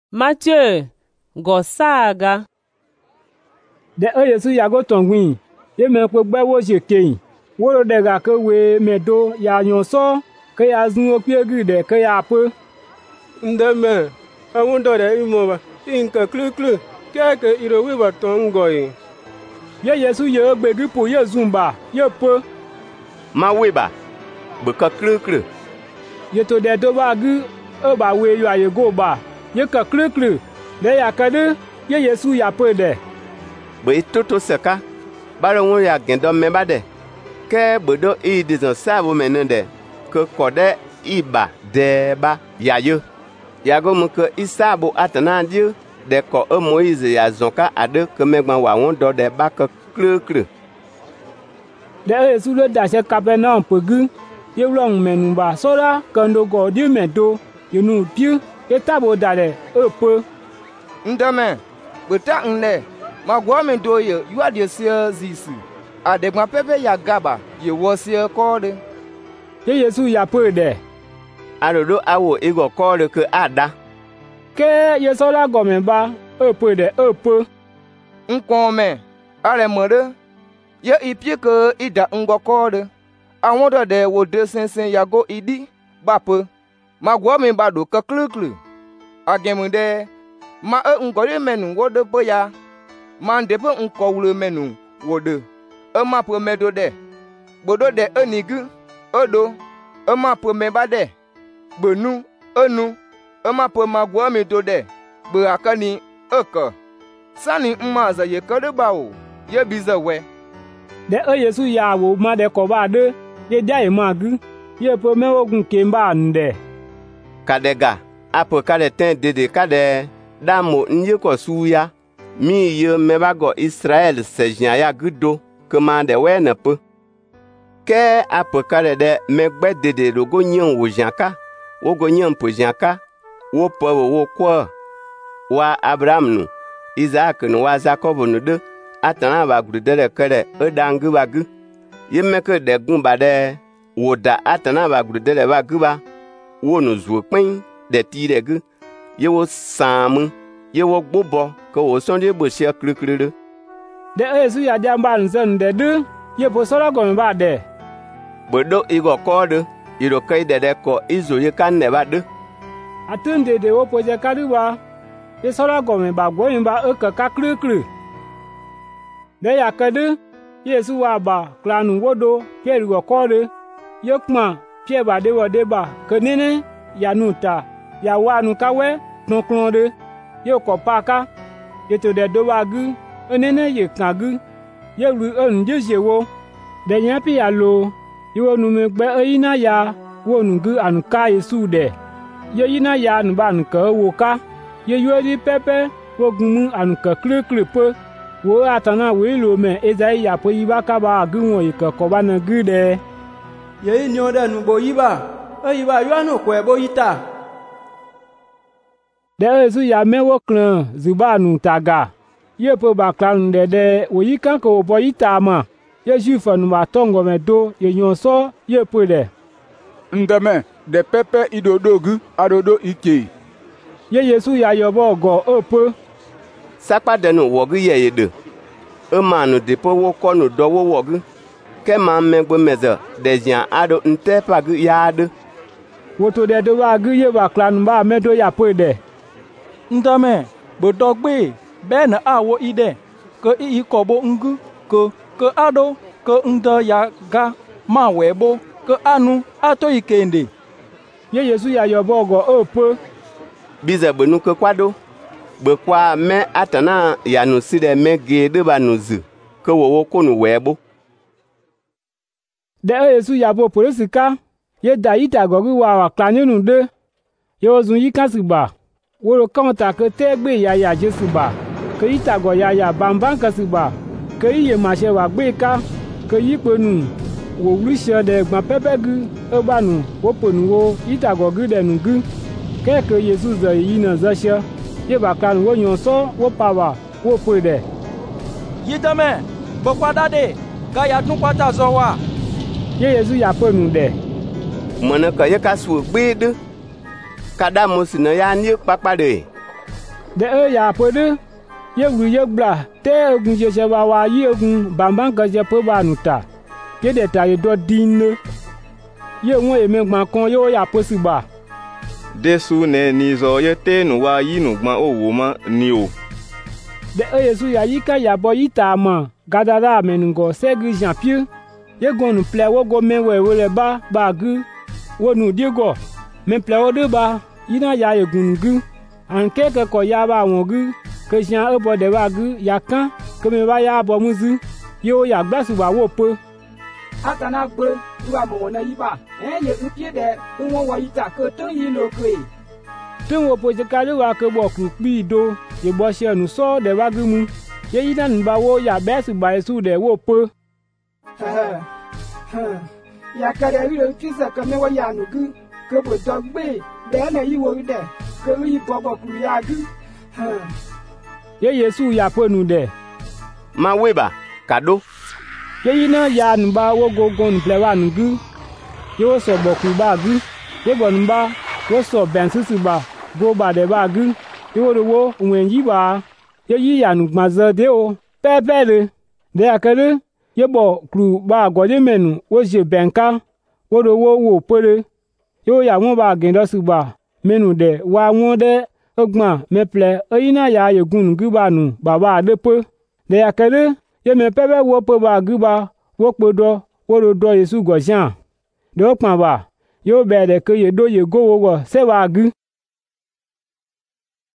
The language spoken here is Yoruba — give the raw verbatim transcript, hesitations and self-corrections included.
Mathieu go saga. De e Yesu ya go tongwin. Ye me pe gbe wo je keyin. Wo ro de ga ke we medo ya yon so ke ya zun o pie gri de ke ya pe. Ndeme, awon do de imo ba. Inka klu klu. Ke ke iro wi ba tongo yi. Ye Yesu ye gbe gri po ye zumba, ye pe. Ma we ba. Be ka klu klu. Ye to de do ba gri e ba we yo aye go ba. Ye ka klu klu. De ya ka de ye Yesu ya pe de. Be toto seka. Ba ro ya gendo me ba de. Ke bodo i dizon sabo menende ke kode iba deba ya yo ya go mu ke isabo atana dieu de ko e Moïse ya zonka ade ke megban wa won do de ba ke kle kle de e su le da se Capernaum pegu ye long menu ba sola kando go di medo you nu piu e tabo da de e pe ndame beta nne ma gwa me do ye you are the se zisu adegma pepe ya gaba ye wosie kode ye Yesu ya pe de arodo awo ego kode ke ada ke ye sola gomen ba e pe de e pe nkome are mode ye ipie ke ida ngo kode awon do de wo de sensen ya go idi ba pe ma gwo me ba do ke kluklu agemude ma e ngore menu wo de pe ya ma de pe nko wule menu wo de e ma pe medo de bodo de enigu odo e ma pe me ba de bonu enu e ma pe ma gwo me do de be akani eko sani mma za ye kode ba o ye biza we de e Yesu ya wo ma de ko ba de ye dia e ma gu ye pe me ogun ke mba nde kadega apo kade ten dede kade damo nje ko suya mi ye me ba go Israel sejian ya gudo kemande we ne pe ke apo kade de me gbe dede logo nyen wo janka wo go nyen po janka wo po wo ko wa Abraham nu Isaac nu wa Jacob nu de atana ba gude de kere e dangu ba gu ye me ke de gun ba de wo da atana ba gude de ba gu ba wo nu zu pin de ti de gu ye wo sam ye wo gbobo ko wo son de bo se krikri de de Yesu ya jamba nzen de de ye po sola gomen ba de bodo igo kode iro kai de de ko izo ye kan ne ba de atende de wo po je kariwa ye sola gomen ba goyin ba e ka ka krikri de ya kede Yesu wa ba klanu wodo ke ri go kode ye kma pie ba de wo de ba ke nene ya nuta ya wa nu kawe ton klon de ye ko paka ye to de do ba gu enene ye kan gu ye ru en je je wo de nya pi ya lo yo nu me gbe eyina ya wo nu gu anu ka Yesu de ye yina ya nu ba nu ka wo ka ye yo di pepe wo gun mu anu ka kle kle pe wo atana we lo me ezai ya po yiba ka ba gu won ika ko ba na gu de Ye ni oda nu bo yiba. E yiba yo anu ko e bo yita. de Yesu ya me wo klan zuba nu taga ye po ba klan de de wo yika ko bo yita ma ye jufa nu ba tongo me do ye nyon so ye po de ndeme de pepe idodogu adodo ike ye Yesu ya yo bo go opo sakpa de nu wogu ye ye de e ma nu de po wo ko nu do wo wogu ke ma megbe meze de jan ado nte pa gu ya de wo to de do ba gu ye ba klan ba me do ya po de ndame bodo gbe be na awo ide ko i ko bo ngu ko ko ado ko ndo ya ga ma we bo ko anu ato ikende ye Yesu ya yo bo go opo bize benu ke kwado be kwa me atana ya nu si de me ge de ba nu zu ke wo wo ko nu we bo de Yesu ya bo polisika ye da ita go gu wa wa klan nu de ye ozun yi kan sigba wo ro kan ta ke te gbe ya ya Jesu ba ke ita go ya ya bamban kan sigba ke ye ma se wa gbe ka ke yi penu wo wlisho de gba pepe gu e ba nu wo ponu wo ita go gu de nu gu ke ke Yesu zo yi na zo sha ye ba kan wo yon so wo pa wa wo po de yidame bo kwada de ga ya tun kwata zo wa ye Yesu ya ponu de mona ka ye ka su gbe de kada mo si na ya ni papa de de e ya pe de ye wu ye gbla te egun je se ba wa yi egun bamban ke je pe ba nu ta ke de ta ye do din ne ye won e me gban kan yo ya pe si ba desu ne ni zo ye te nu wa yi nu gban owo ma ni o de e Yesu ya yi ka ya bo yi ta ma gadara menungo segi Jean Pierre ye gonu ple wo go men we we ba ba gu wo nu di go men ple wo de ba yina ya ye gun gu an ke ke ko ya ba won gu ke Jean e bo de ba gu ya kan ke me ba ya bo muzu yo ya gba su ba wo pe atana gbe wa mo na yi ba eh ye ku pie de won wo yi ta ke ton yi lo ke tin wo po je ka wa ke bo ku pi do ye bo se nu so de ba gu mu ye yina nu ba wo ya be su ba su de wo pe ya kare wi lo ti sa ka me wa ya nu gu ke bo do gbe de na yi wo de ke yi bo bo ku ya gu ye Yesu ya pe nu de ma weba kado ye yina ya nu ba wo go go nu ple wa nu gu ye wo so bo ku ba gu ye bo nu ba wo so ben su su ba go ba de ba gu ye wo wo wen yi ba ye yi ya nu gba ze de o pe pe de de akere ye bo kru ba go de menu wo je benka wo do wo wo pere yo ya won ba gen do su ba menu de wa won de ogbon me ple oyina ya ye gun gu ba nu baba de pe de akere ye me pebe wo pe ba gu ba wo pe do wo do do Yesu go jan de o pan ba yo be de ke ye do ye go wo se ba gu